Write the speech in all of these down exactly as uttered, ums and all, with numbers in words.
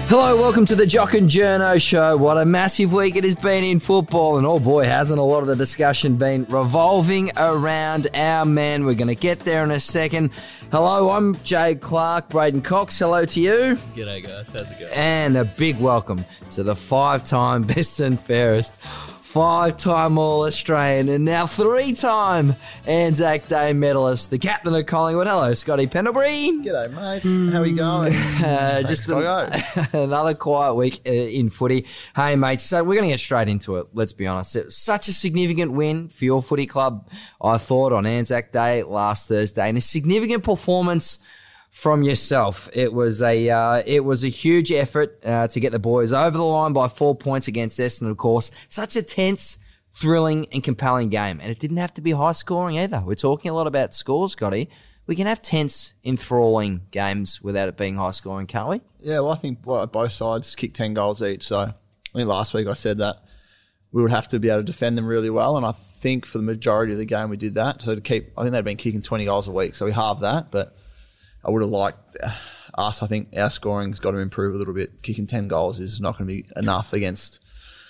Hello, welcome to the Jock and Journo Show. What a massive week it has been in football, and oh boy, hasn't a lot of the discussion been revolving around our man. We're going to get there in a second. Hello, I'm Jade Clark, Braden Cox. Hello to you. G'day guys, how's it going? And a big welcome to the five-time best and fairest, five-time All-Australian, and now three-time Anzac Day medalist, the captain of Collingwood. Hello, Scotty Pendlebury. G'day, mate. How are you going? Uh, just a, another quiet week uh, in footy. Hey, mate, so we're going to get straight into it, let's be honest. It was such a significant win for your footy club, I thought, on Anzac Day last Thursday, and a significant performance from yourself. It was a uh, it was a huge effort uh, to get the boys over the line by four points against Essendon, of course. Such a tense, thrilling and compelling game. And it didn't have to be high scoring either. We're talking a lot about scores, Scotty. We can have tense, enthralling games without it being high scoring, can't we? Yeah, well, I think well, both sides kicked ten goals each. So I think last week I said that we would have to be able to defend them really well. And I think for the majority of the game we did that. So to keep, I think they'd been kicking twenty goals a week. So we halved that. But I would have liked us. I think our scoring's got to improve a little bit. Kicking ten goals is not going to be enough against,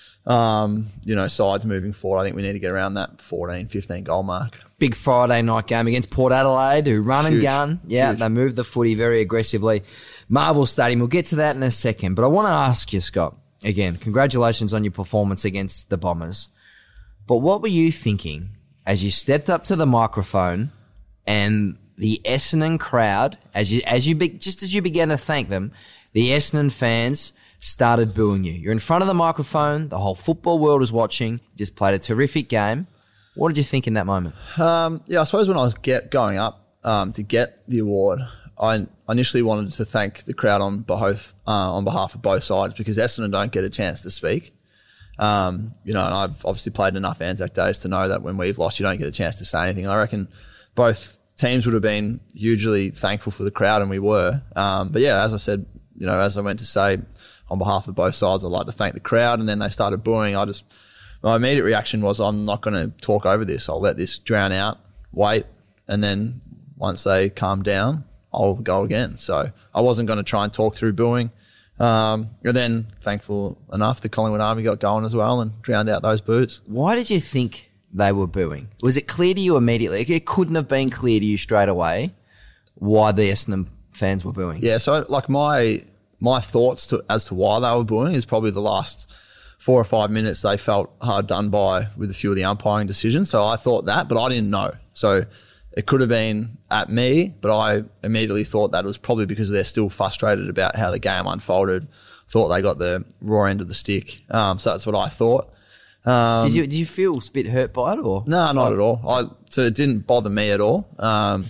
um, you know, sides moving forward. I think we need to get around that fourteen, fifteen goal mark. Big Friday night game against Port Adelaide, who run and Huge. gun. Yeah, Huge. They move the footy very aggressively. Marvel Stadium, we'll get to that in a second. But I want to ask you, Scott, again, congratulations on your performance against the Bombers. But what were you thinking as you stepped up to the microphone and the Essendon crowd, as you, as you be, just as you began to thank them, the Essendon fans started booing you? You're in front of the microphone. The whole football world is watching. You just played a terrific game. What did you think in that moment? Um, yeah, I suppose when I was get, going up um, to get the award, I initially wanted to thank the crowd on both uh, on behalf of both sides, because Essendon don't get a chance to speak. Um, you know, and I've obviously played enough Anzac Days to know that when we've lost, you don't get a chance to say anything. And I reckon both teams would have been hugely thankful for the crowd, and we were. Um, but yeah, as I said, you know, as I went to say on behalf of both sides, I'd like to thank the crowd, and then they started booing. I just, my immediate reaction was, I'm not going to talk over this. I'll let this drown out, wait, and then once they calm down, I'll go again. So I wasn't going to try and talk through booing. Um, and then, thankful enough, the Collingwood Army got going as well and drowned out those boos. Why did you think they were booing? Was it clear to you immediately? It couldn't have been clear to you straight away why the Essendon fans were booing. Yeah, so like my my thoughts to, as to why they were booing is probably the last four or five minutes they felt hard done by with a few of the umpiring decisions. So I thought that, but I didn't know. So it could have been at me, but I immediately thought that it was probably because they're still frustrated about how the game unfolded, thought they got the raw end of the stick. Um, so that's what I thought. Um, did you did you feel a bit hurt by it, or no, not at all. I so it didn't bother me at all. Um,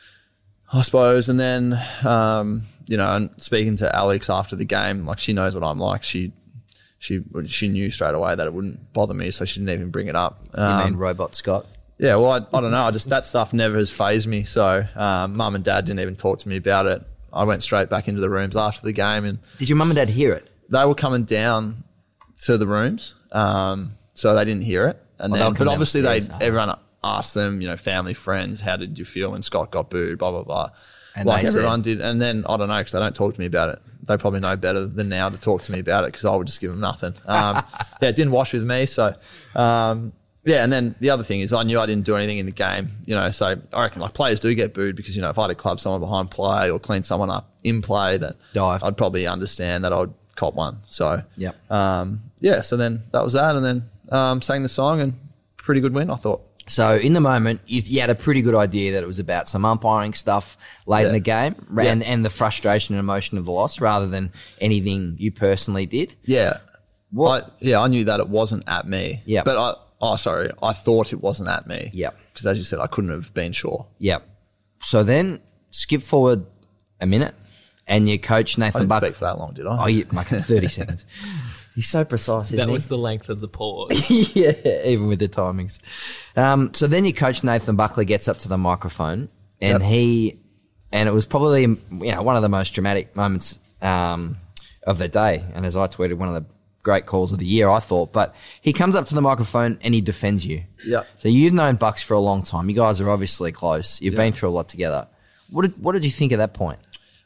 I suppose, and then um, you know, and speaking to Alex after the game, like she knows what I'm like. She she she knew straight away that it wouldn't bother me, so she didn't even bring it up. Um, you mean Robot Scott? Yeah, well, I, I don't know. I just that stuff never has fazed me. So um, mum and dad didn't even talk to me about it. I went straight back into the rooms after the game, and did your mum and dad hear it? They were coming down to the rooms. Um, So they didn't hear it, and well, then, but obviously they, oh. everyone asked them, you know, family, friends, how did you feel when Scott got booed, blah blah blah, and like they everyone said, did. And then I don't know, because they don't talk to me about it. They probably know better than now to talk to me about it, because I would just give them nothing. Um, yeah, it didn't wash with me. So um, yeah, and then the other thing is I knew I didn't do anything in the game, you know. So I reckon like players do get booed because, you know, if I had to club someone behind play or clean someone up in play, that Dived. I'd probably understand that I'd cop one. So yep. um, yeah, so then that was that, and then. Um, sang the song, and pretty good win, I thought. So in the moment, you, you had a pretty good idea that it was about some umpiring stuff late yeah. in the game, and, yeah. and the frustration and emotion of the loss, rather than anything you personally did. Yeah, what? I, yeah, I knew that it wasn't at me. Yeah, but I, oh, sorry, I thought it wasn't at me. Yeah, because as you said, I couldn't have been sure. Yeah. So then skip forward a minute, and your coach Nathan I didn't Buck. speak for that long, did I? Oh, yeah, like thirty seconds. He's so precise, isn't that he? was the length of the pause. Yeah, even with the timings. Um, so then your coach Nathan Buckley gets up to the microphone, and Yep. he, and it was probably, you know, one of the most dramatic moments um, of the day. And as I tweeted, one of the great calls of the year, I thought. But he comes up to the microphone and he defends you. Yeah. So you've known Bucks for a long time. You guys are obviously close. You've Yeah. been through a lot together. What did what did you think at that point?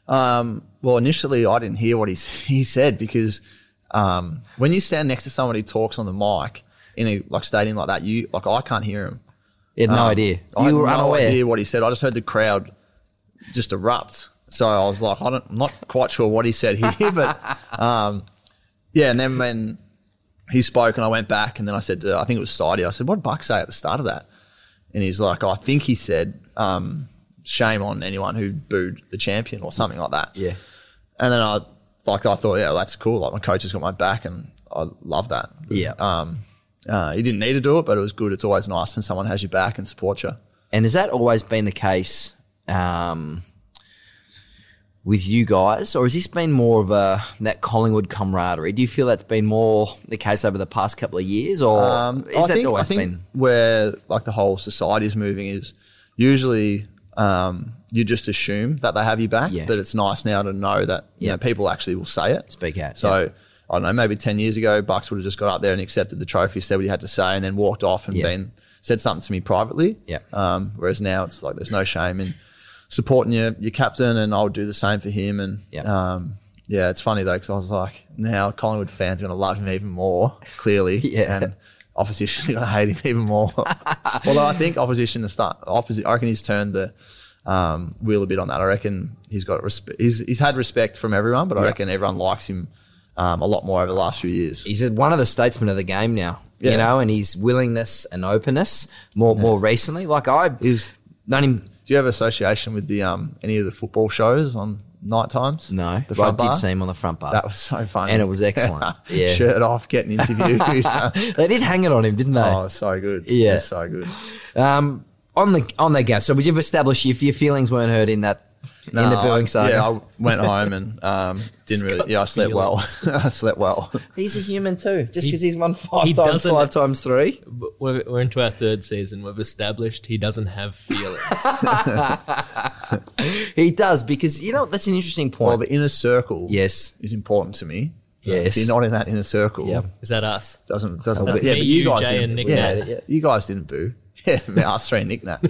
Um, well, initially I didn't hear what he he said because um, when you stand next to somebody who talks on the mic in a like stadium like that, you like I can't hear him. You had no Um, idea. I You were had no unaware. idea what he said. I just heard the crowd just erupt. So I was like, I don't, I'm not quite sure what he said here, but um, yeah. And then when he spoke and I went back and then I said, to, I think it was Sidey, I said, what did Buck say at the start of that? And he's like, oh, I think he said, um, shame on anyone who booed the champion or something like that. Yeah. And then I, like, I thought, yeah, that's cool. Like my coach has got my back and I love that. Yeah. Um, uh, he didn't need to do it, but it was good. It's always nice when someone has your back and supports you. And has that always been the case um, with you guys, or has this been more of a that Collingwood camaraderie? Do you feel that's been more the case over the past couple of years, or Um, is I that think, always I think been? where like the whole society is moving is usually um, you just assume that they have your back, Yeah. but it's nice now to know that you Yeah. know, people actually will say it. Speak out, So yeah. I don't know, maybe ten years ago, Bucks would have just got up there and accepted the trophy, said what he had to say, and then walked off and Yeah. been said something to me privately. Yeah. Um, whereas now it's like there's no shame in supporting your your captain, and I'll do the same for him. And Yeah. um, yeah, it's funny though because I was like, now Collingwood fans are going to love him even more, clearly. Yeah. And opposition are going to hate him even more. Although I think opposition to start opposite, I reckon he's turned the um, wheel a bit on that. I reckon he's got respect. He's he's had respect from everyone, but I Yeah. reckon everyone likes him um, a lot more over the last few years. He's one of the statesmen of the game now, you Yeah. know, and his willingness and openness more more recently. Like I Is don't even do you have association with the um, any of the football shows on night times? know. the But I front did bar? see him on the front bar. That was so funny, And it was excellent. Yeah. Shirt off, getting interviewed. They did hang it on him, didn't they? Oh, so good. Yeah. It was so good. Um, on the on the gas. So, would you establish if your feelings weren't hurt in that in the No, booing I- saga? Yeah, I went home and um, didn't really. Yeah, I slept well. I slept well. He's a human too. Just He- because he's won five he times, doesn't- five times three. But We're, we're into our third season. We've established he doesn't have feelings. He does because you know that's an interesting Well, point. the inner circle, Yes. is important to me. Yes. If you're not in that inner circle, Yep. Is that us? doesn't doesn't. That's yeah, me, but you you, guys Jay, didn't. and Nick yeah, Nat. yeah, you guys didn't boo. Yeah, us three Nick Nat.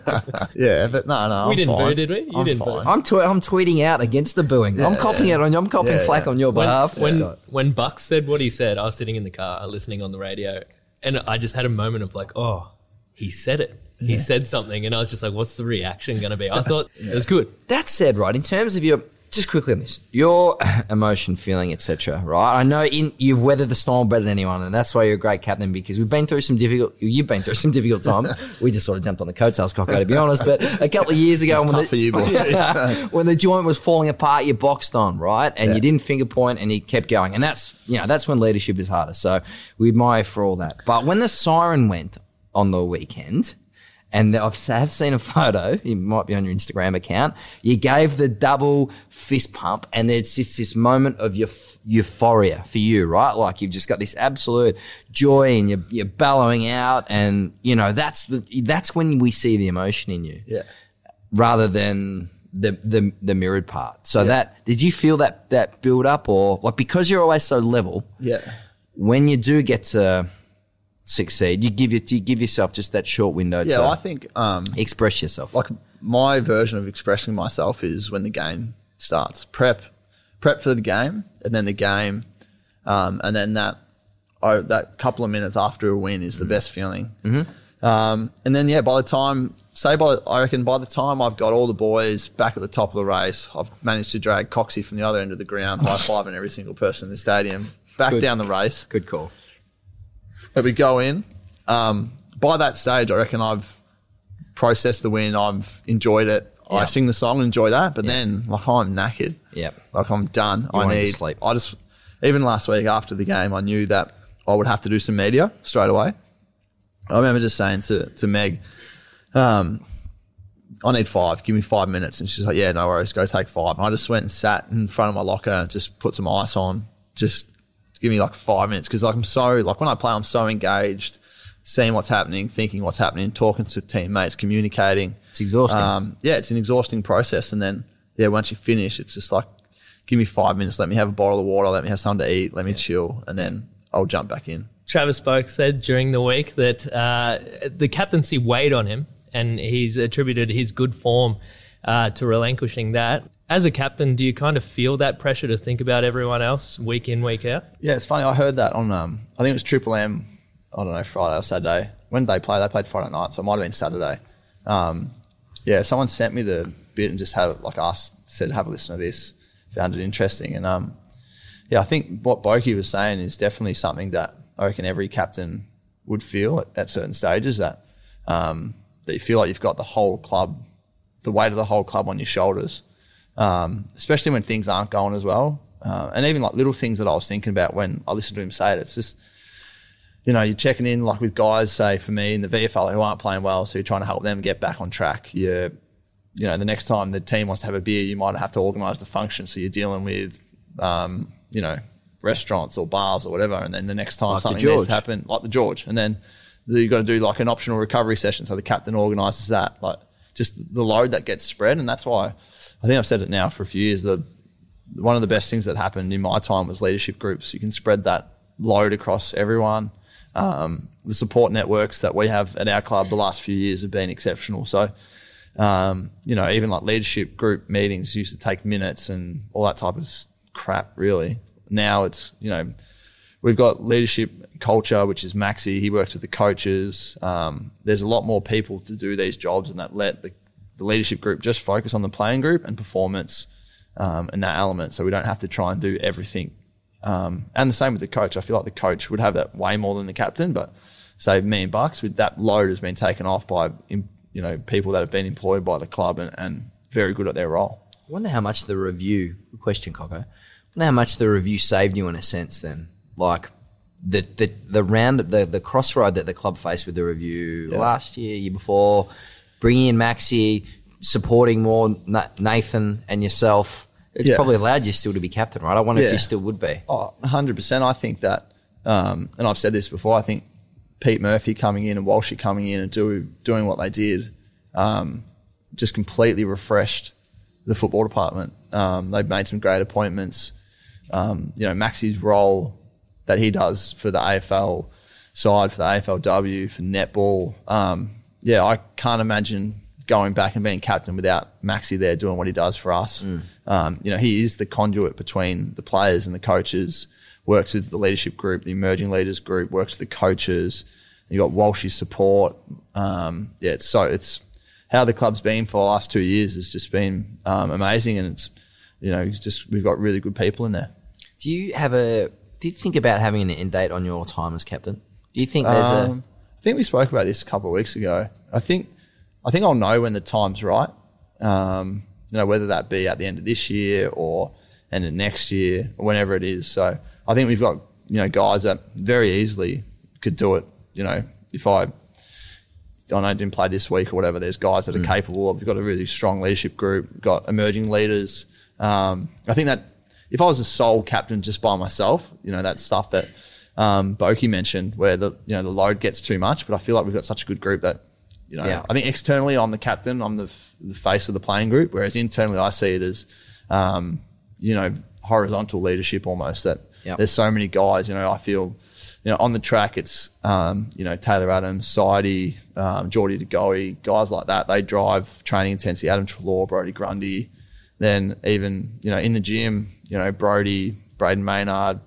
yeah, but no, no, We I'm didn't fine. boo, did we? You I'm didn't boo. fine. I'm tw- I'm tweeting out against the booing. I'm copying it on you. I'm copying Yeah, flack yeah. on your When, behalf. when, Scott. when Buck said what he said, I was sitting in the car listening on the radio, and I just had a moment of like, oh, he said it. He said something, and I was just like, what's the reaction going to be? I thought it was good. That said, right, in terms of your, just quickly on this, your emotion, feeling, et cetera, right? I know in, you've weathered the storm better than anyone, and that's why you're a great captain because we've been through some difficult, you've been through some difficult times. We just sort of jumped on the coattails, Coco, to be honest, but a couple of years ago It's when tough the, for you, boys. when the joint was falling apart, you boxed on, right? And Yeah. you didn't finger point and you kept going. And that's, you know, that's when leadership is harder. So we admire you for all that. But when the siren went on the weekend, and I've I have seen a photo, it might be on your Instagram account, you gave the double fist pump and there's just this moment of euph- euphoria for you, right? Like you've just got this absolute joy and you're, you're bellowing out and, you know, that's the, that's when we see the emotion in you Yeah. rather than the, the, the mirrored part. So that, did you feel that, that build up or like because you're always so level, Yeah. when you do get to succeed, you give, you, you give yourself just that short window Yeah, to I think um, express yourself. like my version of expressing myself is when the game starts. Prep, prep for the game, and then the game, um, and then that oh, that couple of minutes after a win is the best feeling. Mm-hmm. Um, and then yeah, by the time say by I reckon by the time I've got all the boys back at the top of the race, I've managed to drag Coxie from the other end of the ground, high fiving every single person in the stadium, back Good. down the race. Good call. But we go in. Um, by that stage, I reckon I've processed the win. I've enjoyed it. Yeah. I sing the song and enjoy that. But Yeah. then, like, I'm knackered. Yep. Like, I'm done. You I wanted to need sleep. I just, even last week after the game, I knew that I would have to do some media straight away. I remember just saying to, to Meg, um, I need five. Give me five minutes. And she's like, yeah, no worries. Go take five. And I just went and sat in front of my locker and just put some ice on. Just give me like five minutes. Because like I'm so, like when I play, I'm so engaged, seeing what's happening, thinking what's happening, talking to teammates, communicating. It's exhausting. Um, yeah, it's an exhausting process. And then, yeah, once you finish, it's just like, give me five minutes. Let me have a bottle of water. Let me have something to eat. Let me chill. And then I'll jump back in. Travis Spoke said during the week that uh, the captaincy weighed on him, and he's attributed his good form uh, to relinquishing that. As a captain, do you kind of feel that pressure to think about everyone else week in, week out? Yeah, it's funny. I heard that on, um, I think it was Triple M, I don't know, Friday or Saturday. When did they play? They played Friday night, so it might have been Saturday. Um, yeah, someone sent me the bit and just had, like, asked, said, have a listen to this. Found it interesting. And, um, yeah, I think what Boki was saying is definitely something that I reckon every captain would feel at, at certain stages, that um, that you feel like you've got the whole club, the weight of the whole club on your shoulders. Um, especially when things aren't going as well. Uh, and even like little things that I was thinking about when I listened to him say it, it's just, you know, you're checking in like with guys, say for me in the V F L who aren't playing well, so you're trying to help them get back on track. You're, you know, the next time the team wants to have a beer, you might have to organise the function, so you're dealing with, um, you know, restaurants or bars or whatever, and then the next time like something needs to happen, like the George, and then you've got to do like an optional recovery session, so the captain organises that, like just the load that gets spread. And that's why I think I've said it now for a few years, the one of the best things that happened in my time was leadership groups. You can spread that load across everyone. Um, the support networks that we have at our club the last few years have been exceptional. So, um, you know, even like leadership group meetings used to take minutes and all that type of crap, really. Now it's, you know, we've got leadership culture, which is Maxi. He works with the coaches. Um, there's a lot more people to do these jobs, and that let the, the leadership group just focus on the playing group and performance um, and that element, so we don't have to try and do everything. Um, and the same with the coach. I feel like the coach would have that way more than the captain, but say me and Bucks, with that load has been taken off by, you know, people that have been employed by the club and, and very good at their role. I wonder how much the review, good question, Coco, I wonder how much the review saved you in a sense then. Like the the, the round, the, the crossroad that the club faced with the review yeah. last year, year before, bringing in Maxi, supporting more Nathan and yourself, it's yeah. probably allowed you still to be captain, right? I wonder yeah. if you still would be. Oh, one hundred percent. I think that, um, and I've said this before, I think Pete Murphy coming in and Walshy coming in and do, doing what they did um, just completely refreshed the football department. Um, they've made some great appointments. Um, you know, Maxi's role that he does for the A F L side, for the A F L W, for netball. Um, yeah, I can't imagine going back and being captain without Maxi there doing what he does for us. Mm. Um, you know, he is the conduit between the players and the coaches, works with the leadership group, the emerging leaders group, works with the coaches. You got Walshy's support. Um, yeah, it's so it's how the club's been for the last two years has just been um, amazing, and it's, you know, it's just we've got really good people in there. Do you have a? Do you think about having an end date on your time as captain? Do you think there's um, a? I think we spoke about this a couple of weeks ago. I think. I think I'll know when the time's right, um, you know, whether that be at the end of this year or end of next year or whenever it is. So I think we've got, you know, guys that very easily could do it. You know, if I, I don't know, didn't play this week or whatever, there's guys that are mm. capable of. We've got a really strong leadership group. We've got emerging leaders. Um, I think that if I was a sole captain just by myself, you know, that's stuff that um, Boki mentioned where the, you know, the load gets too much. But I feel like we've got such a good group that, you know, yeah. I think externally I'm the captain, I'm the, f- the face of the playing group, whereas internally I see it as, um, you know, horizontal leadership almost, that yep. there's so many guys, you know, I feel, you know, on the track it's, um, you know, Taylor Adams, Sidey, um, Geordie DeGoey, guys like that, they drive training intensity, Adam Treloar, Brodie Grundy, then even, you know, in the gym, you know, Brodie, Braden Maynard,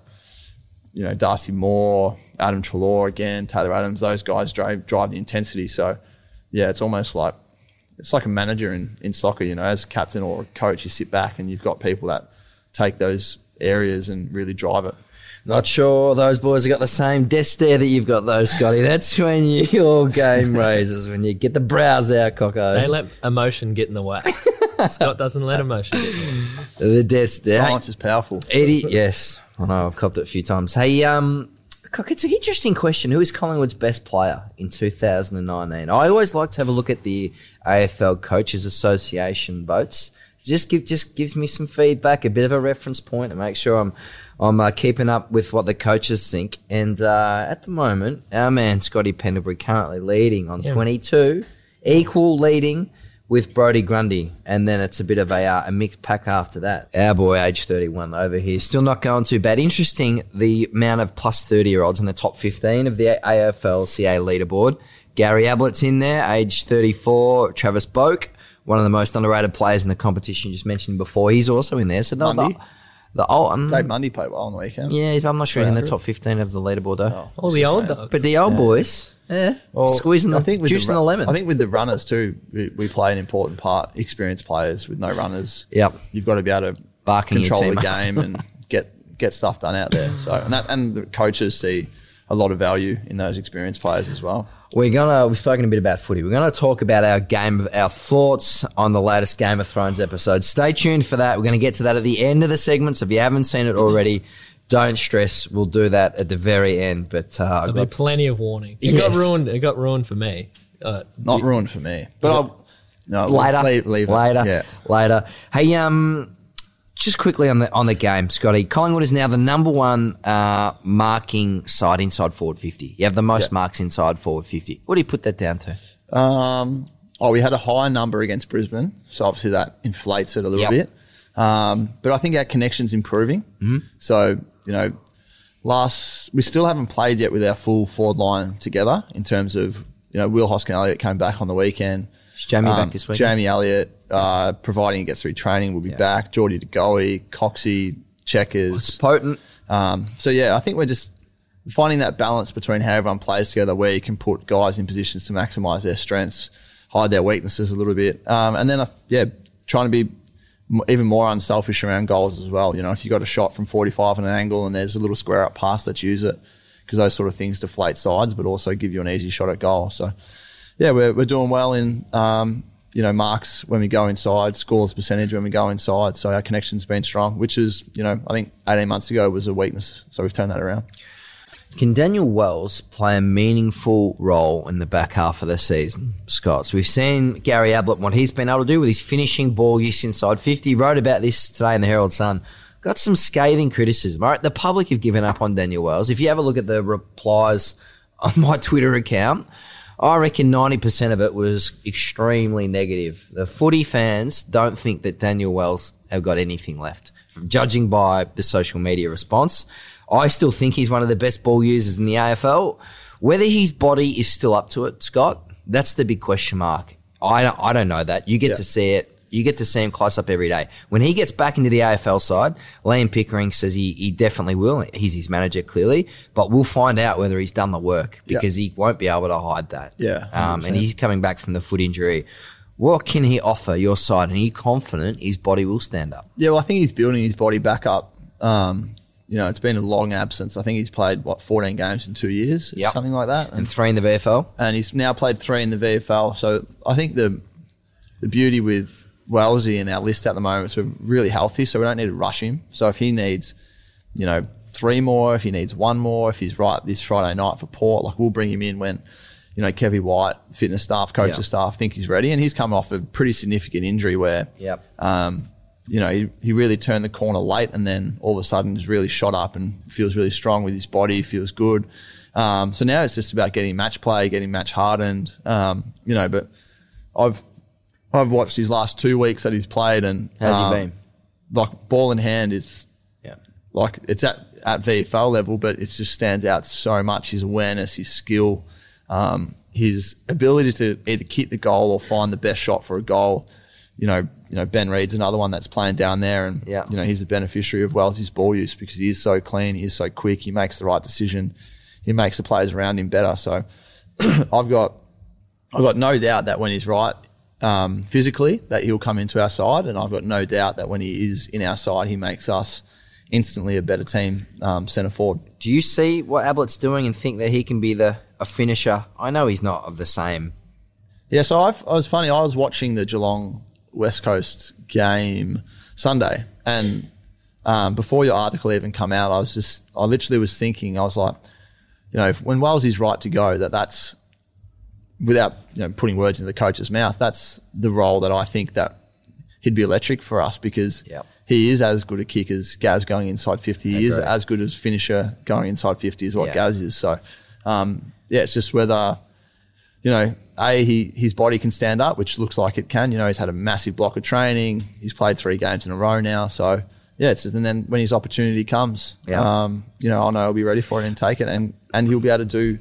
you know, Darcy Moore, Adam Treloar again, Taylor Adams, those guys drive, drive the intensity. So, yeah, it's almost like it's like a manager in, in soccer, you know, as a captain or a coach, you sit back and you've got people that take those areas and really drive it. Not sure those boys have got the same desk there that you've got, though, Scotty. That's when you, your game raises, when you get the brows out, Coco. They let emotion get in the way. Scott doesn't let emotion get in the way. The desk there. Silence is powerful. Eddie, yes. I know, I've copped it a few times. Hey, um... it's an interesting question. Who is Collingwood's best player in two thousand nineteen? I always like to have a look at the A F L Coaches Association votes. Just give, just gives me some feedback, a bit of a reference point, and make sure I'm, I'm uh, keeping up with what the coaches think. And uh, at the moment, our man Scotty Pendlebury currently leading on yeah. twenty-two, equal leading with Brodie Grundy, and then it's a bit of a, uh, a mixed pack after that. Our boy, age thirty-one over here, still not going too bad. Interesting, the amount of plus thirty-year-olds in the top fifteen of the A F L C A leaderboard. Gary Ablett's in there, age thirty-four. Travis Boak, one of the most underrated players in the competition, just mentioned before. He's also in there. So the, Mundy. the, the old, um, Dave Mundy played well on the weekend. yeah, I'm not sure he's in the top fifteen of the leaderboard though. Oh, All the old dogs. But the old boys, yeah, Well, squeezing the I think with juice the, in the ru- lemon. I think with the runners too, we, we play an important part. Experienced players with no runners. Yep. You've got to be able to Barking your control the teammates. game and get get stuff done out there. So and that and the coaches see a lot of value in those experienced players as well. We're gonna we've spoken a bit about footy. We're gonna talk about our game, our thoughts on the latest Game of Thrones episode. Stay tuned for that. We're gonna get to that at the end of the segment. So if you haven't seen it already, don't stress. We'll do that at the very end. But uh, I've There'll got be plenty of warning. It Yes. got ruined. It got ruined for me. Uh, Not ruined for me, but I'll no later, leave, leave it. later, Yeah. later. Hey, um, just quickly on the on the game, Scotty. Collingwood is now the number one uh, marking side inside forward fifty. You have the most Yeah. marks inside forward fifty. What do you put that down to? Um, oh, we had a high number against Brisbane, so obviously that inflates it a little Yep. bit. Um, but I think our connection's improving. Mm-hmm. So you know, last we still haven't played yet with our full forward line together in terms of you know Will Hoskin Elliott came back on the weekend. Is Jamie Um, back this week? Jamie Elliott, uh, providing he gets through training, will be back. Geordie DeGoey, Coxie, Checkers. Potent. Um, so, yeah, I think we're just finding that balance between how everyone plays together where you can put guys in positions to maximise their strengths, hide their weaknesses a little bit. Um, and then, uh, yeah, trying to be m- even more unselfish around goals as well. You know, if you got a shot from forty-five on an angle and there's a little square up pass, let's use it because those sort of things deflate sides but also give you an easy shot at goal. So, yeah, we're we're doing well in um, you know marks when we go inside, scores percentage when we go inside. So our connection's been strong, which is you know I think eighteen months ago was a weakness. So we've turned that around. Can Daniel Wells play a meaningful role in the back half of the season, Scott? So we've seen Gary Ablett, what he's been able to do with his finishing ball use inside fifty. Wrote about this today in the Herald Sun. Got some scathing criticism. All right, the public have given up on Daniel Wells. If you have a look at the replies on my Twitter account, I reckon ninety percent of it was extremely negative. The footy fans don't think that Daniel Wells have got anything left. From judging by the social media response, I still think he's one of the best ball users in the A F L. Whether his body is still up to it, Scott, that's the big question mark. I don't, I don't know that. You get Yeah. to see it. You get to see him close up every day. When he gets back into the A F L side, Liam Pickering says he, he definitely will. He's his manager, clearly. But we'll find out whether he's done the work because he won't be able to hide that. Yeah, one hundred Um, percent. and he's coming back from the foot injury. What can he offer your side? And are you confident his body will stand up? Yeah, well, I think he's building his body back up. Um, you know, it's been a long absence. I think he's played, what, fourteen games in two years? Yep. Something like that. And And, three in the V F L? and he's now played three in the V F L. So I think the the beauty with Wellesley in our list at the moment is we're really healthy, so we don't need to rush him. So if he needs, you know, three more, if he needs one more, if he's right this Friday night for Port, like we'll bring him in when, you know, Kevy White, fitness staff, coaching Yeah. staff think he's ready. And he's come off a pretty significant injury where, Yep. um, you know, he, he really turned the corner late and then all of a sudden has really shot up and feels really strong with his body, feels good. Um, so now it's just about getting match play, getting match hardened, um, you know, but I've I've watched his last two weeks that he's played and How's um, he been? like ball in hand is Yeah. like it's at, at V F L level, but it just stands out so much. His awareness, his skill, um, his ability to either kick the goal or find the best shot for a goal. You know, you know Ben Reed's another one that's playing down there, and Yeah. you know he's the beneficiary of Wellesley's ball use because he is so clean, he is so quick, he makes the right decision, he makes the players around him better. So I've got I've got no doubt that when he's right. Um, physically, that he'll come into our side, and I've got no doubt that when he is in our side, he makes us instantly a better team um, centre forward. Do you see what Ablett's doing and think that he can be the a finisher? I know he's not of the same. Yeah, so I've, I was funny. I was watching the Geelong West Coast game Sunday, and um, before your article even come out, I was just, I literally was thinking, I was like, you know, if, when Wellesley's right to go, that that's without you know putting words into the coach's mouth, that's the role that I think that he'd be electric for us because Yep. he is as good a kick as Gaz going inside fifty. He is Agreed. as good as finisher going inside fifty as what Yeah. Gaz is. So, um, yeah, it's just whether, you know, A, he, his body can stand up, which looks like it can. You know, he's had a massive block of training. He's played three games in a row now. So, yeah, it's just, and then when his opportunity comes, Yeah. um, you know, I know he'll be ready for it and take it. And, and he'll be able to do,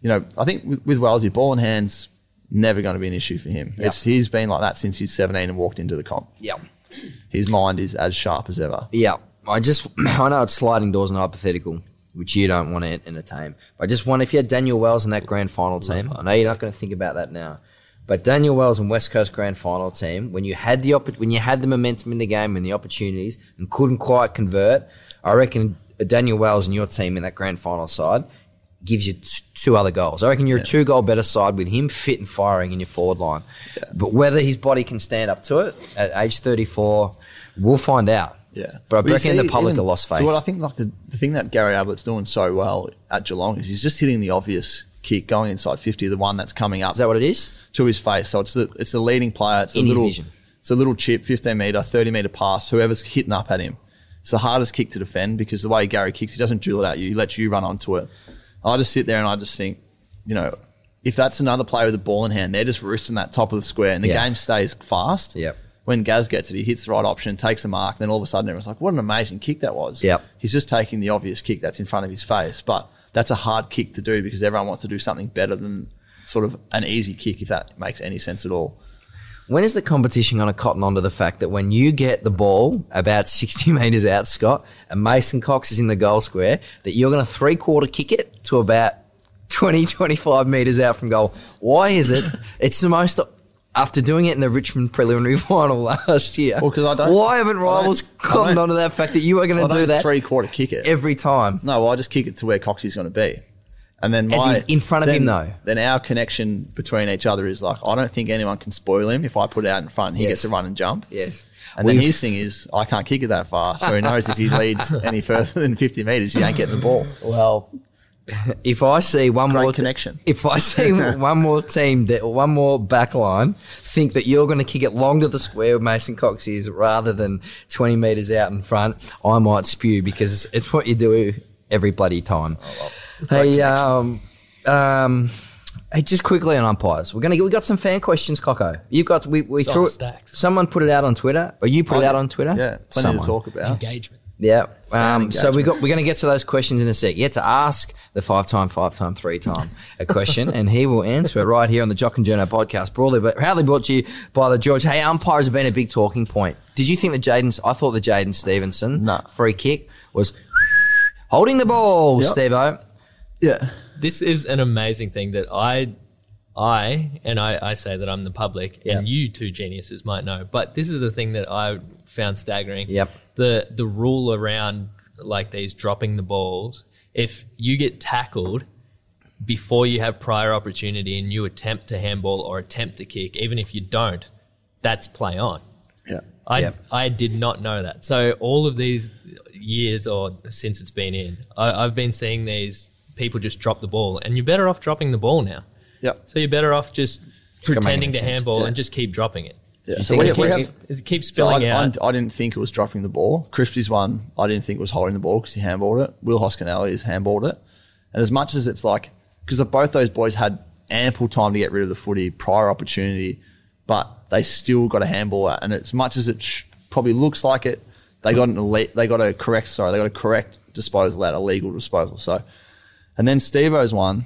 you know, I think with, with Wellesley, ball in hand's never going to be an issue for him. Yep. It's He's been like that since he's seventeen and walked into the comp. Yeah. His mind is as sharp as ever. Yeah. I just, I know it's sliding doors and hypothetical, which you don't want to entertain. But I just wonder if you had Daniel Wells in that grand final team. I know you're not going to think about that now. But Daniel Wells and West Coast grand final team, when you had the opp- when you had the momentum in the game and the opportunities and couldn't quite convert, I reckon Daniel Wells and your team in that grand final side gives you t- two other goals. I reckon you're yeah. a two-goal better side with him fit and firing in your forward line. Yeah. But whether his body can stand up to it at age thirty-four, we'll find out. Yeah, but I well, reckon see, the public have lost faith. So what I think, like the, the thing that Gary Ablett's doing so well at Geelong is he's just hitting the obvious kick going inside fifty, the one that's coming up. Is that what it is? To his face. So it's the it's the leading player. It's in a little, his vision. It's a little chip, fifteen metre, thirty metre pass, whoever's hitting up at him. It's the hardest kick to defend because the way Gary kicks, he doesn't drill it at you. He lets you run onto it. I just sit there and I just think, you know, if that's another player with the ball in hand, they're just roosting that top of the square and the yeah. game stays fast. Yep. When Gaz gets it, he hits the right option, takes the mark, then all of a sudden everyone's like, what an amazing kick that was. Yep. He's just taking the obvious kick that's in front of his face. But that's a hard kick to do because everyone wants to do something better than sort of an easy kick, if that makes any sense at all. When is the competition going to cotton on to the fact that when you get the ball about sixty metres out, Scott, and Mason Cox is in the goal square, that you're going to three-quarter kick it to about twenty, twenty-five metres out from goal? Why is it? It's the most... After doing it in the Richmond preliminary final last year, well, 'cause I don't, why haven't rivals cottoned onto that fact that you are going to do that three-quarter kick it every time? No, well, I just kick it to where Coxie's going to be. And then my, As in, in front of then, him, though. Then our connection between each other is like, I don't think anyone can spoil him if I put it out in front and he yes. gets to run and jump. Yes. And We've, then his thing is, I can't kick it that far. So he knows if he leads any further than fifty metres, he ain't getting the ball. Well, if I see one Great more connection, if I see one more team that one more back line think that you're going to kick it long to the square with Mason Cox is rather than twenty metres out in front, I might spew because it's what you do every bloody time. Oh, well, hey, um, um, hey, just quickly on umpires, we're gonna get, we got some fan questions, Coco. You've got we we threw it, someone put it out on Twitter, or you put I it out on Twitter. Yeah, plenty someone. to talk about. Engagement. Yeah. Um, so we got, we're going to get to those questions in a sec. You had to ask the five time, five time, three time a question, and he will answer it right here on the Jock and Journo podcast. Broadly, but proudly brought to you by the George. Hey, umpires have been a big talking point. Did you think the Jaden? I thought the Jaden Stevenson no. free kick was holding the ball, yep. Steve-O. Yeah. This is an amazing thing that I, I, and I, I say that I'm the public, yep. and you two geniuses might know, but this is a thing that I found staggering. Yep. The the rule around like these dropping the balls, if you get tackled before you have prior opportunity and you attempt to handball or attempt to kick, even if you don't, that's play on. Yeah. I yep. I did not know that. So all of these years or since it's been in, I, I've been seeing these people just drop the ball, and you're better off dropping the ball now. Yep. So you're better off just pretending to handball yeah. and just keep dropping it. Yeah. You So think we, it, we keeps, have, it keeps so spilling I, out. I, I didn't think it was dropping the ball. Crispy's one, I didn't think it was holding the ball because he handballed it. Will Hoskinelli has handballed it. And as much as it's like, because both those boys had ample time to get rid of the footy, prior opportunity, but they still got a handball out. And as much as it sh- probably looks like it, they got an elite, they got a correct, sorry, they got a correct disposal out, a legal disposal. So, and then Steve-O's one,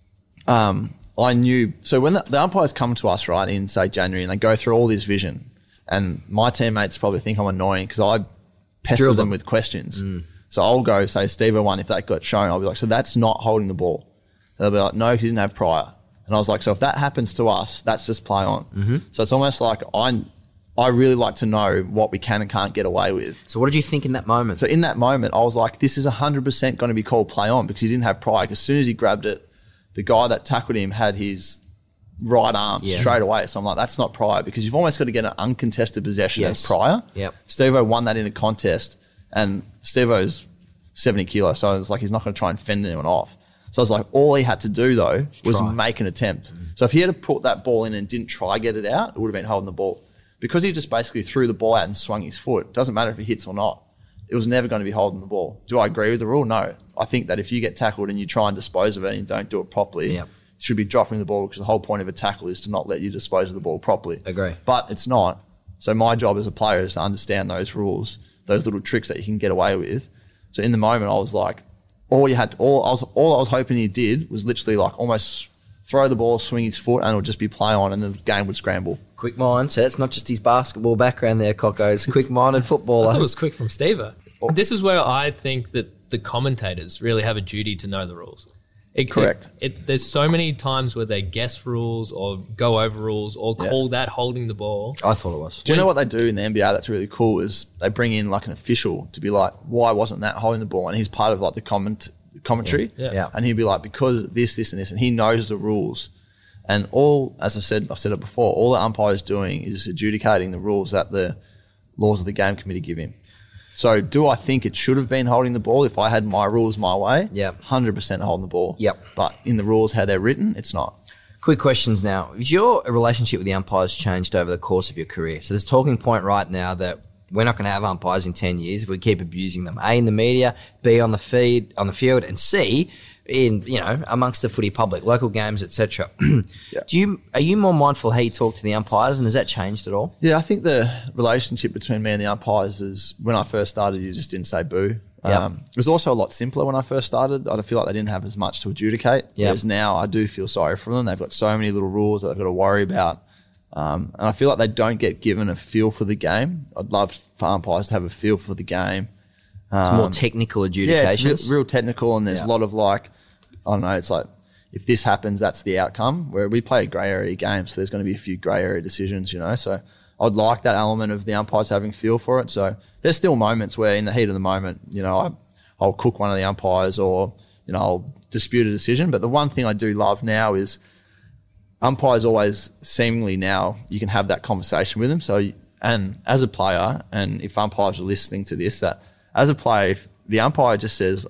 um, I knew, so when the, the umpires come to us, right, in, say, January, and they go through all this vision, and my teammates probably think I'm annoying because I pester them. them with questions. Mm. So I'll go, say, Steve-O one, if that got shown, I'll be like, so that's not holding the ball. They'll be like, no, he didn't have prior. And I was like, so if that happens to us, that's just play on. Mm-hmm. So it's almost like I I really like to know what we can and can't get away with. So what did you think in that moment? So in that moment, I was like, this is one hundred percent going to be called play on because he didn't have prior. Because as soon as he grabbed it, the guy that tackled him had his right arm yeah. straight away. So I'm like, that's not prior because you've almost got to get an uncontested possession yes. as prior. Yep. Steve-O won that in a contest, and Steve-O's seventy kilos, so it's like he's not going to try and fend anyone off. So I was like, all he had to do, though, was try. make an attempt. Mm. So if he had to put that ball in and didn't try get it out, it would have been holding the ball. Because he just basically threw the ball out and swung his foot, doesn't matter if he hits or not, it was never going to be holding the ball. Do I agree with the rule? No. I think that if you get tackled and you try and dispose of it and you don't do it properly, yep. you should be dropping the ball because the whole point of a tackle is to not let you dispose of the ball properly. Agree. But it's not. So my job as a player is to understand those rules, those little tricks that you can get away with. So in the moment, I was like, all you had, to, all I was, all I was hoping he did was literally like almost throw the ball, swing his foot, and it would just be play on, and the game would scramble. Quick mind. So it's not just his basketball background there, Cocko's quick-minded footballer. I thought it was quick from Steve-O. This is where I think that the commentators really have a duty to know the rules. It, Correct. It, it, there's so many times where they guess rules or go over rules or call yeah. that holding the ball. I thought it was. Do you know what they do in the N B A that's really cool is they bring in like an official to be like, why wasn't that holding the ball? And he's part of like the comment commentary. Yeah. Yeah. Yeah. And he'll be like, because this, this, and this. And he knows the rules. And all, as I said, I've said it before, all the umpire is doing is adjudicating the rules that the laws of the game committee give him. So do I think it should have been holding the ball if I had my rules my way? Yep. one hundred percent holding the ball. Yep. But in the rules, how they're written, it's not. Quick questions now. Has your relationship with the umpires changed over the course of your career? So there's a talking point right now that we're not going to have umpires in ten years if we keep abusing them. A, in the media, B, on the feed, on the field, and C, in, you know, amongst the footy public, local games, et cetera. Yeah. Do you are you more mindful how you talk to the umpires, and has that changed at all? Yeah, I think the relationship between me and the umpires is when I first started, you just didn't say boo. Yep. Um, it was also a lot simpler when I first started. I feel like they didn't have as much to adjudicate. Yep. Whereas now I do feel sorry for them. They've got so many little rules that they've got to worry about. Um, and I feel like they don't get given a feel for the game. I'd love for umpires to have a feel for the game. Um, It's more technical adjudications. Yeah, it's real, real technical, and there's Yeah. a lot of like, I don't know, it's like, if this happens, that's the outcome. Where we play a grey area game, so there's going to be a few grey area decisions, you know. So I'd like that element of the umpires having feel for it. So there's still moments where in the heat of the moment, you know, I, I'll cook one of the umpires or, you know, I'll dispute a decision. But the one thing I do love now is umpires always seemingly now you can have that conversation with them. So, and as a player, and if umpires are listening to this, that as a player, if the umpire just says,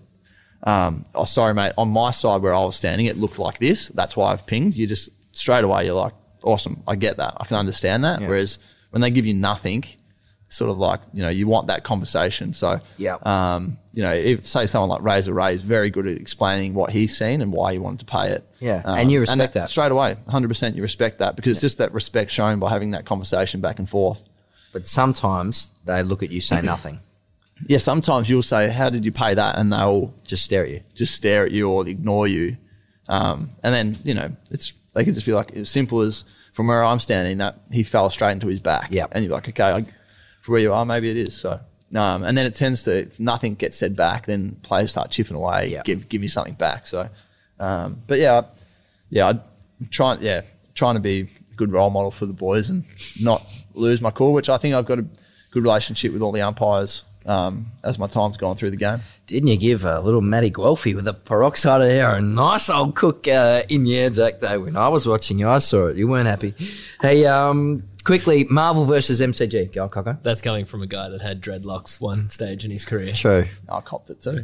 um, oh, sorry, mate, on my side where I was standing, it looked like this. That's why I've pinged. You just straight away, you're like, awesome, I get that. I can understand that. Yeah. Whereas when they give you nothing, sort of like, you know, you want that conversation. So, Yeah. um, you know, if, say someone like Razor Ray is very good at explaining what he's seen and why he wanted to pay it. Yeah, Um, and you respect that. straight away, one hundred percent you respect that because it's just that respect shown by having that conversation back and forth. But sometimes they look at you, say nothing, Yeah, sometimes you'll say, how did you pay that? And they'll just stare at you. just stare at you or ignore you. Um, and then, you know, it's they can just be like, as simple as from where I'm standing, that he fell straight into his back. Yep. And you're like, okay, I, for where you are, maybe it is. So, um, and then it tends to, if nothing gets said back, then players start chipping away, Yep. give give you something back. So, um, but yeah, yeah, I'm trying, yeah, trying to be a good role model for the boys and not lose my cool, which I think I've got a good relationship with all the umpires. Um, as my time's gone through the game. Didn't you give a little Matty Guelphy with a peroxide of hair a nice old cook uh, in the Anzac Day when I was watching you? I saw it. You weren't happy. Hey, um, quickly, Marvel versus M C G. Go on, Coco. That's coming from a guy that had dreadlocks one stage in his career. True. I copped it too.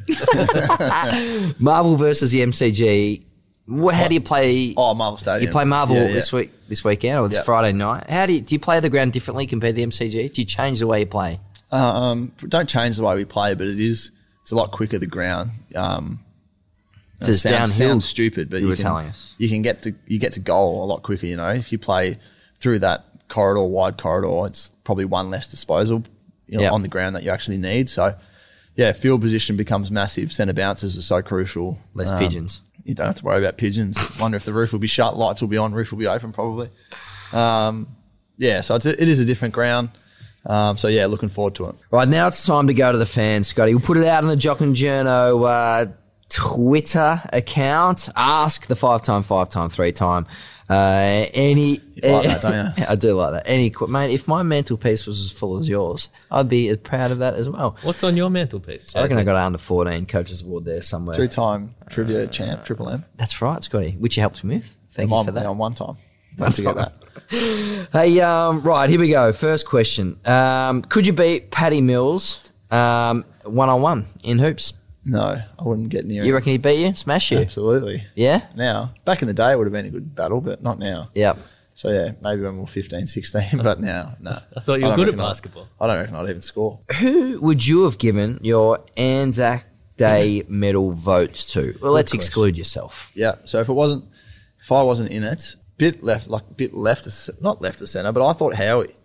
Marvel versus the M C G. What, how do you play? Oh, Marvel Stadium. You play Marvel Yeah, yeah. this week, this weekend, or this Yeah. Friday night. How do you do? You play the ground differently compared to the M C G? Do you change the way you play? Um, don't change the way we play, but it is it's a lot quicker the ground. Um, Does it sounds, downhill? sounds stupid, but You you, were can, telling us. you can get to you get to goal a lot quicker. You know, if you play through that corridor, wide corridor, it's probably one less disposal you know, Yep. on the ground that you actually need. So, yeah, field position becomes massive. Centre bounces are so crucial. Less Um, pigeons. You don't have to worry about pigeons. Wonder if the roof will be shut, lights will be on, roof will be open probably. Um, yeah, so it's a, it is a different ground. Um, so, yeah, looking forward to it. Right, now it's time to go to the fans, Scotty. We'll put it out on the Jock and Journo uh, Twitter account. Ask the five-time, five-time, three-time. Uh, any, You like that, don't you? I do like that. Any, qu- mate, if my mantelpiece was as full as yours, I'd be as proud of that as well. What's on your mantelpiece? I reckon I got an under fourteen coaches award there somewhere. Two-time trivia champ, Triple M. That's right, Scotty, which you helped me with. Thank you I'm for that. on one time. Don't forget that. Hey, um, right, here we go. First question. Um, could you beat Paddy Mills um, one-on-one in hoops? No, I wouldn't get near You him. reckon he'd beat you? Smash you? Absolutely. Yeah? Now, back in the day, it would have been a good battle, but not now. Yep. So, yeah, maybe when we were fifteen, sixteen, but now, no. I thought you were don't good at reckon I'd- basketball. I don't reckon I'd even score. Who would you have given your Anzac Day medal votes to? Well, let's exclude yourself. Yeah, so if it wasn't, if I wasn't in it, bit left, like bit left, of, not left of centre, but I thought Howie.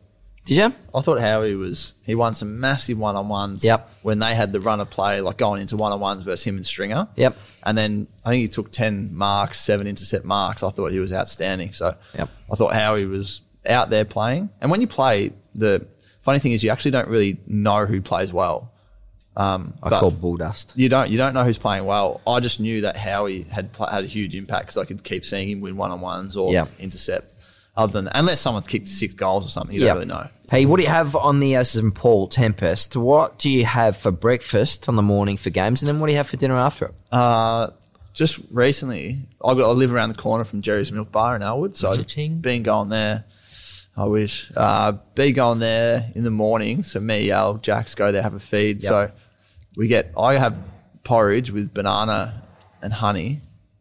Did you? I thought Howie was, he won some massive one-on-ones Yep. when they had the run of play, like going into one-on-ones versus him and Stringer. Yep. And then I think he took ten marks, seven intercept marks. I thought he was outstanding. So Yep. I thought Howie was out there playing. And when you play, the funny thing is you actually don't really know who plays well. Um, I but call bull dust. You don't you don't know who's playing well. I just knew that Howie had pl- had a huge impact because I could keep seeing him win one-on-ones or Yep. intercept. Other than that, unless someone's kicked six goals or something, you Yep. don't really know. Hey, what do you have on the uh, Saint Paul Tempest? What do you have for breakfast on the morning for games, and then what do you have for dinner after it? Uh, just recently, I got I live around the corner from Jerry's Milk Bar in Elwood, so Cha-ching. been going there. I wish. Uh, be going there in the morning. So me, Al, Jax go there, have a feed. Yep. So we get. I have porridge with banana and honey,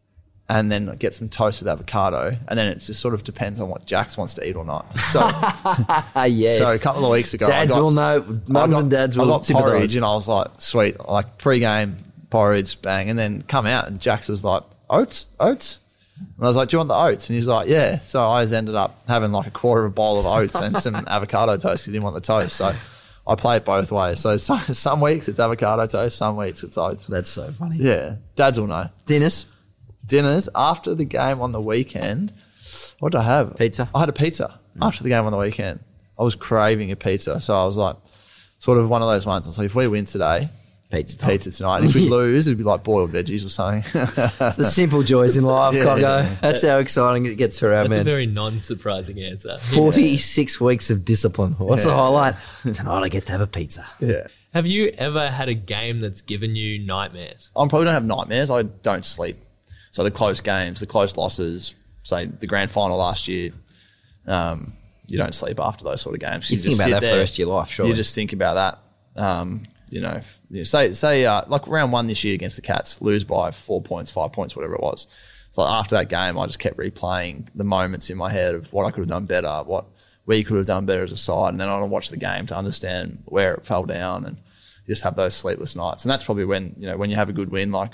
and then get some toast with avocado, and then it just sort of depends on what Jax wants to eat or not. So, Ah, yes. so a couple of weeks ago, Dads I got, will know. I Mums got- and dads I will got sympathise. porridge, and I was like, sweet, like pre-game porridge, bang, and then come out, and Jax was like, oats, oats, and I was like, do you want the oats? And he's like, yeah. So I just ended up having like a quarter of a bowl of oats and some avocado toast. 'Cause he didn't want the toast, so I play it both ways. So some, some weeks it's avocado toast, some weeks it's oats. That's so funny. Yeah, dads will know. Dinners? Dinners after the game on the weekend. What did I have? Pizza. I had a pizza after the game on the weekend. I was craving a pizza, so I was like, sort of one of those ones. I was like, if we win today, Pizza time. pizza tonight. If we lose, it'd be like boiled veggies or something. It's the simple joys in life, Yeah, Congo. yeah. That's how exciting it gets for our That's a men. very non-surprising answer. forty-six weeks of discipline. What's the Yeah. highlight? Tonight I get to have a pizza. Yeah. Have you ever had a game that's given you nightmares? I probably don't have nightmares. I don't sleep. So the close games, the close losses, say the grand final last year, um, you don't sleep after those sort of games. You think just about sit that there, for the rest of your life, surely. You just think about that. Um, you know, if, you know, say say uh, like round one this year against the Cats, lose by four points, five points, whatever it was. So after that game, I just kept replaying the moments in my head of what I could have done better, what we could have done better as a side, and then I watch the game to understand where it fell down and just have those sleepless nights. And that's probably when you know when you have a good win like.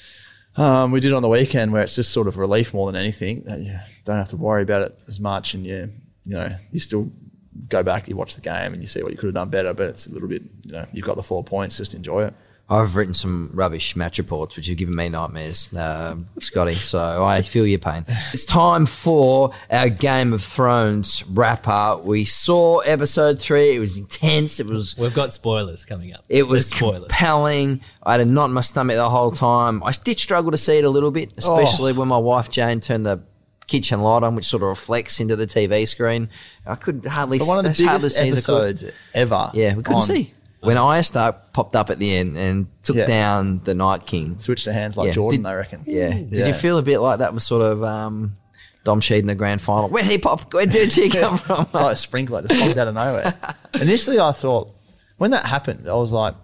Um, we did it on the weekend where it's just sort of relief more than anything. That you don't have to worry about it as much, and you, you know, you still go back, you watch the game, and you see what you could have done better. But it's a little bit, you know, you've got the four points, just enjoy it. I've written some rubbish match reports, which have given me nightmares, uh, Scotty. So I feel your pain. It's time for our Game of Thrones wrap up. We saw episode three. It was intense. It was We've got spoilers coming up. it was There's spoilers. compelling. I had a knot in my stomach the whole time. I did struggle to see it a little bit, especially when my wife Jane turned the kitchen light on, which sort of reflects into the T V screen. I could hardly But one of the that's hardly biggest seen as a could- episodes ever. Yeah, we couldn't on- see. When Arya Stark popped up at the end and took Yeah. down the Night King. Switch the hands like Yeah. Jordan, Did- I reckon. Yeah. Did Yeah. you feel a bit like that was sort of um, Dom Sheed in the grand final? Where did he pop? Where did he come from? Like a sprinkler just popped out of nowhere. Initially, I thought when that happened, I was like,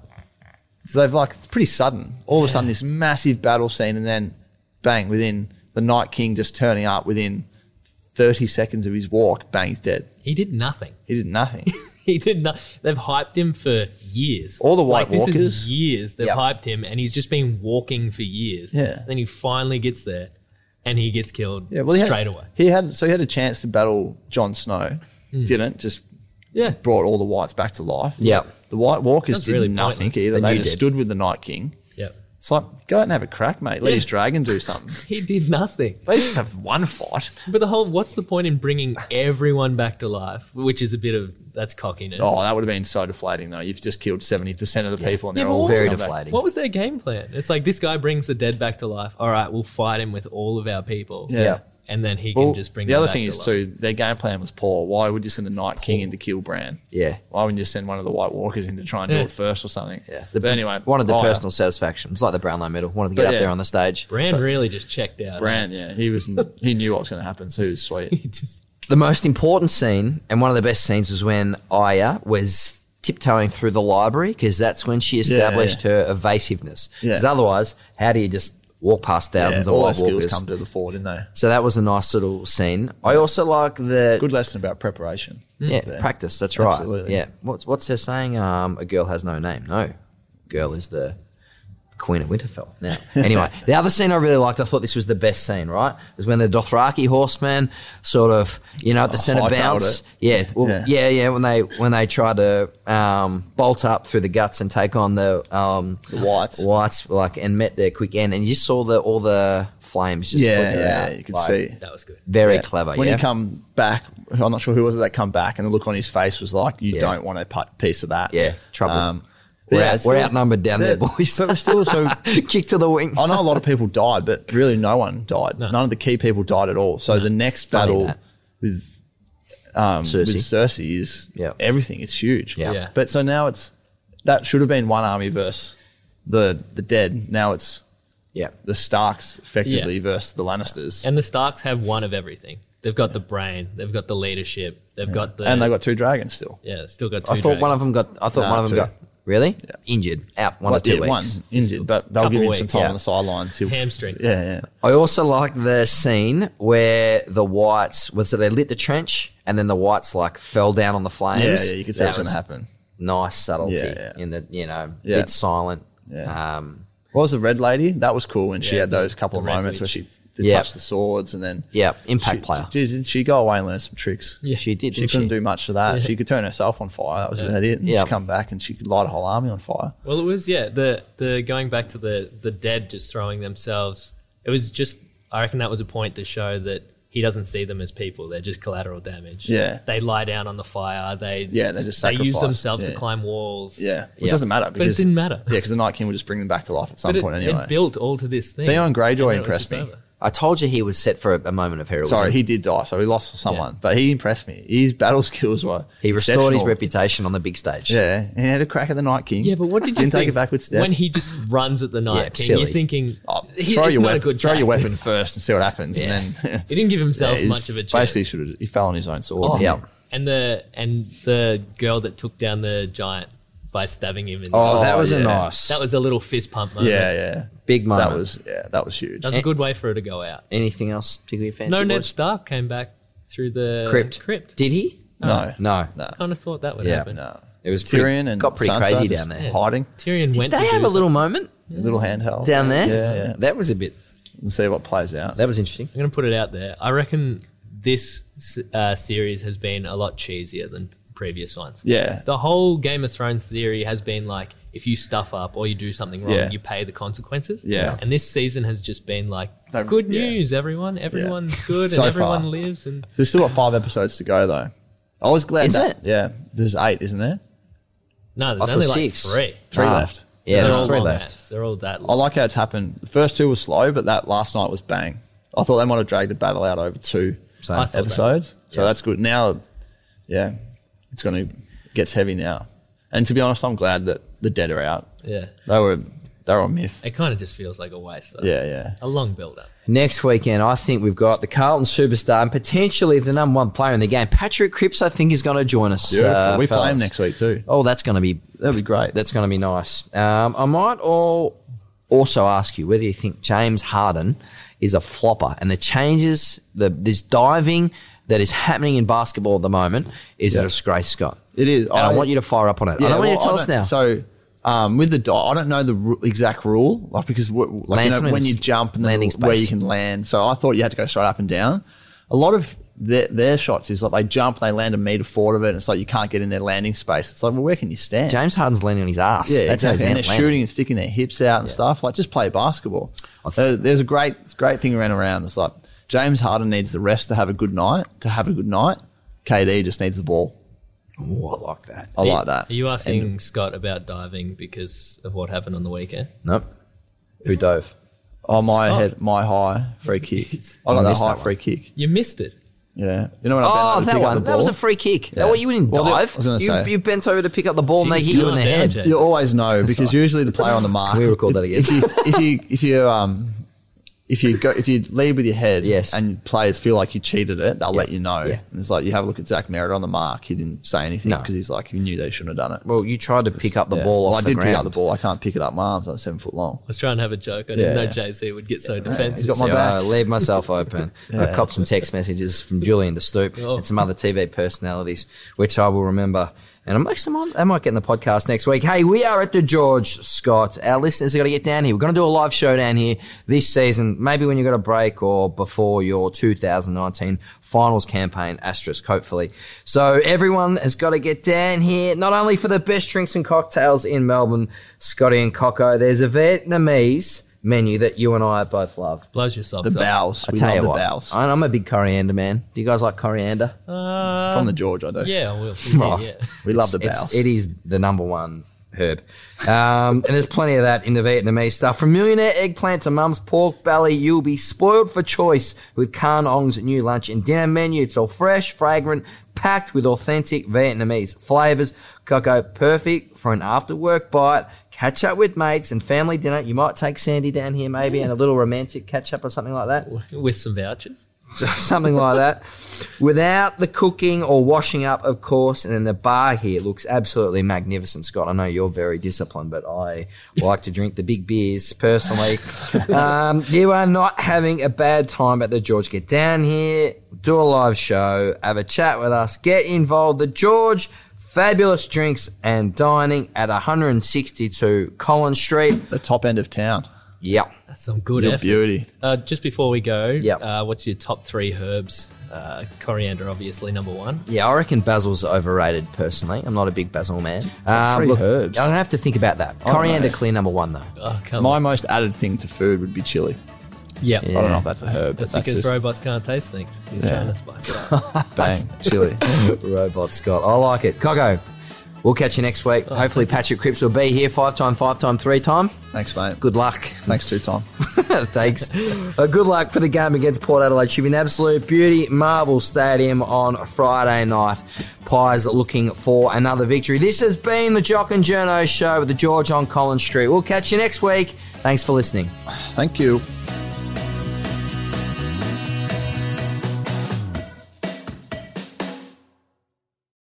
so they've like it's pretty sudden. All of a sudden, this massive battle scene, and then bang, within the Night King just turning up within thirty seconds of his walk, bang, he's dead. He did nothing. He did nothing. He did not. They've hyped him for years. All the White like, This Walkers. is years. They've Yep. hyped him, and he's just been walking for years. Yeah. Then he finally gets there, and he gets killed Yeah, well, he straight had, away. He had so he had a chance to battle Jon Snow, didn't just Yeah. brought all the Whites back to life. Yep. The White Walkers That's did really nothing pointless. either. And They you just did. stood with the Night King. Yep. It's like go out and have a crack, mate. Let Yeah. his dragon do something. He did nothing. They just have one fight. But the whole, what's the point in bringing everyone back to life? Which is a bit of, that's cockiness. Oh, that would have been so deflating, though. You've just killed seventy percent of the people, and Yeah, they're but all what Very was coming back. deflating. What was their game plan? It's like this guy brings the dead back to life. All right, we'll fight him with all of our people. Yeah. Yeah. And then he Well, can just bring the them other back thing to is life. too, their game plan was poor. Why would you send the Night King in to kill Bran? Yeah. Why wouldn't you send one of the White Walkers in to try and do Yeah. it first or something? Yeah. But anyway, Wanted the oh, personal satisfaction. It's like the Brownlow medal. Wanted to get But up yeah. there on the stage. Bran really just checked out. Bran, yeah, he was he knew what was going to happen, so he was sweet. He just, The most important scene and one of the best scenes was when Arya was tiptoeing through the library because that's when she established yeah. her evasiveness. Yeah. Because otherwise, how do you just walk past thousands Yeah, of all their White skills Walkers? come to the fore, didn't they? So that was a nice little scene. I also like the Good lesson about preparation. yeah there. practice. That's right. Absolutely. Yeah. What's what's her saying? Um, a girl has no name. No, girl is the Queen of Winterfell. Now, anyway, the other scene I really liked, I thought this was the best scene, right? Was when the Dothraki horsemen sort of, you know, at the Oh, centre hightailed bounce. it. Yeah, well, Yeah. yeah, yeah. When they when they try to um, bolt up through the guts and take on the um, The whites. whites, like, and met their quick end, and you just saw the all the flames just Yeah, flicker yeah, out. you could Like, see. That was good. Very Yeah. clever. When yeah. he come back, I'm not sure who was it that come back, and the look on his face was like, you Yeah. don't want a pu- piece of that. Yeah, trouble. Um, we're, yeah, out, it's we're still- outnumbered down there, they're- boys. But we're still so. Kick to the wing. I know a lot of people died, but really no one died. None of the key people died at all. So the next Funny battle that. with um, Cersei. with Cersei is Yeah. everything. It's huge. Yeah. Yeah. But so now it's that should have been one army versus the the dead. Now it's Yeah. the Starks effectively Yeah. versus the Lannisters, And the Starks have one of everything. They've got the brain. They've got the leadership. They've got the and they got two dragons still. yeah. They've still got two. I thought one of them got. I thought Nah, one of them two. got really injured, out one Well, or two yeah, weeks. one injured, but they'll Couple give him some weeks, time yeah. on the sidelines. He'll- Hamstring. Yeah, yeah. I also like the scene where the whites was so they lit the trench and then the whites like fell down on the flames. Yeah, yeah, you could see That what's going was to happen. Nice subtlety Yeah, yeah. in the you know Yeah. it's silent. Yeah. Um, What was the red lady? That was cool, and she Yeah, had the- those couple the of Red moments where Witch. she did Yeah. touch the swords, and then yeah, impact she, player. She, did she go away and learn some tricks? Yeah. She did. She Didn't couldn't she? do much to that. She could turn herself on fire. That was about it. And Yeah. she'd come back and she could light a whole army on fire. Well, it was yeah. The the going back to the the dead just throwing themselves. It was just. I reckon that was a point to show that he doesn't see them as people. They're just collateral damage. Yeah. They lie down on the fire. They Yeah, they just they use sacrifice. themselves to Yeah. climb walls. Yeah, which Yeah. doesn't matter but it because didn't matter. Yeah, because the Night King would just bring them back to life at some But it, point anyway. it built all to this thing. Theon Greyjoy And then it was impressed just me. over. I told you he was set for a, a moment of heroism. Sorry, he did die, so he lost someone, Yeah. but he impressed me. His battle skills were he restored his exceptional. reputation on the big stage. Yeah, and he had a crack at the Night King. Yeah, but what did you Didn't think take a backward step. when he just runs at the Night Yeah, King? silly. You're thinking, Oh, he- throw it's your not a weapon, good throw your tactic. weapon first and see what happens, and then He didn't give himself Yeah, much of a chance. basically should have. He fell on his own sword. Oh, Yeah. And the and the girl that took down the giant by stabbing him in the Oh, that Oh, was a yeah. nice. that was a little fist pump moment. yeah, yeah. big moment. That was yeah, that was huge. That was a good way for her to go out. Anything else particularly fancy? No, Ned boys? Stark came back through the Crypt. Crypt. Did he? no, No. no, Kind of thought that would Yeah. happen. no. It was Tyrion pretty, and got pretty Sansa crazy just down there. hiding. Tyrion Did went. they to have do a little moment A little handheld down there? Yeah, yeah. That was a bit. And see what plays out. That was interesting. I'm going to put it out there. I reckon this uh, series has been a lot cheesier than previous ones. Yeah. The whole Game of Thrones theory has been like, if you stuff up or you do something wrong, Yeah. you pay the consequences. Yeah. And this season has just been like, They've- good yeah. news, everyone. Everyone's good So and everyone far. lives. And So we've still got five episodes to go though. I was glad Is that it? yeah, there's eight, isn't there? no, I there's thought only like six. three. Three Ah. left. Yeah, They're there's all three long left. ass. They're all that I long. like how it's happened. The first two were slow, but that last night was bang. I thought they might have dragged the battle out over two Same. I thought that. episodes. So that's good. Now, yeah, it's going to gets heavy now. And to be honest, I'm glad that the dead are out. Yeah. They were they were a myth. It kind of just feels like a waste, though. Yeah, yeah. A long build up. Next weekend, I think we've got the Carlton superstar and potentially the number one player in the game. Patrick Cripps, I think, is going to join us. Beautiful. uh, we play fellas. him next week too. Oh, that's going to be That'd be great. that's going to be nice. Um, I might all also ask you whether you think James Harden is a flopper and the changes, the this diving that is happening in basketball at the moment is a disgrace, Scott. It is. And I, want you to fire up on it. I don't want you to tell us now. So, um, with the di- I don't know the ru- exact rule, like because w- like Land you know, something when with you s- jump and then landing where space. you can land. So I thought you had to go straight up and down. A lot of their, their shots is like they jump, they land a meter forward of it. And it's like you can't get in their landing space. It's like, well, where can you stand? James Harden's landing on his ass. Yeah, That's how he's exactly. And they're landing. shooting and sticking their hips out and stuff. Like, just play basketball. th- There- There's a great, great thing around around. It's like James Harden needs the rest to have a good night. To have a good night, K D just needs the ball. Ooh, I like that. I like that. Are you asking Scott about diving because of what happened on the weekend? Nope. Who dove? Oh, my Scott. head, my high free kick. I I got that missed high that one. free kick. You missed it. Yeah, you know when I bent Oh, over to that pick up one. the That was ball? a free kick. Yeah. That one, you didn't Well, dive. I was gonna you, say- you bent over to pick up the ball and they Jeez, hit you calm in the down, head. Jay. You always know because usually the player on the mark. Can we record that again? If you if you if you um if you go if you lead with your head, Yes. and players feel like you cheated it, they'll let you know. Yeah. And it's like you have a look at Zach Merritt on the mark. He didn't say anything No. because he's like he knew they shouldn't have done it. Well, you tried to pick up the Yeah. ball Well, off I the did ground. pick up the ball. I can't pick it up. My arms aren't seven foot long. I was trying to have a joke. I Yeah. didn't know Jay Z would get so defensive. got my So, back. uh, leave myself open. I copped some text messages from Julian De Stoop Oh. and some other T V personalities, which I will remember And I'm actually, I might get in the podcast next week. Hey, we are at the George, Scott. Our listeners are going to get down here. We're going to do a live show down here this season, maybe when you've got a break or before your two thousand nineteen finals campaign, asterisk, hopefully. So everyone has got to get down here, not only for the best drinks and cocktails in Melbourne, Scotty and Coco. There's a Vietnamese menu that you and I both love. Blows your socks The off. bows. I We tell love you the what, bows. I- I'm a big coriander man. Do you guys like coriander? Uh, From the George, I do. yeah, we'll Oh. yeah, yeah. We love the It's- bows. It is the number one herb. Um, and there's plenty of that in the Vietnamese stuff. From millionaire eggplant to mum's pork belly, you'll be spoiled for choice with Can Ong's new lunch and dinner menu. It's all fresh, fragrant, packed with authentic Vietnamese flavours. Coco, perfect for an after-work bite, catch up with mates and family dinner. You might take Sandy down here maybe and a little romantic catch-up or something like that. With some vouchers. Something like that. Without the cooking or washing up, of course. And then the bar here looks absolutely magnificent, Scott. I know you're very disciplined, but I like to drink the big beers personally. Um, you are not having a bad time at the George. Get down here, do a live show, have a chat with us, get involved. The George, fabulous drinks and dining at one sixty-two Collins Street. The top end of town. Yep. That's some good Your effort. beauty. Uh, just before we go, Yep. uh, what's your top three herbs? Uh, coriander, obviously, number one. Yeah, I reckon basil's overrated personally. I'm not a big basil man. Um, three herbs. I'm going to have to think about that. don't Coriander, know. clear number one, though. Oh, come My on. most added thing to food would be chili. Yeah. I don't know if that's a herb, That's but that's because just robots can't taste things. He's Yeah. trying to spice it up. bang, chili. Robot Scott. I like it. Coco, we'll catch you next week. Hopefully Patrick Cripps will be here five time, five time, three time. Thanks, mate. Good luck. Thanks, two time. Thanks. Uh, good luck for the game against Port Adelaide. Should be an absolute beauty. Marvel Stadium on Friday night. Pies looking for another victory. This has been the Jock and Journo Show with the George on Collins Street. We'll catch you next week. Thanks for listening. Thank you.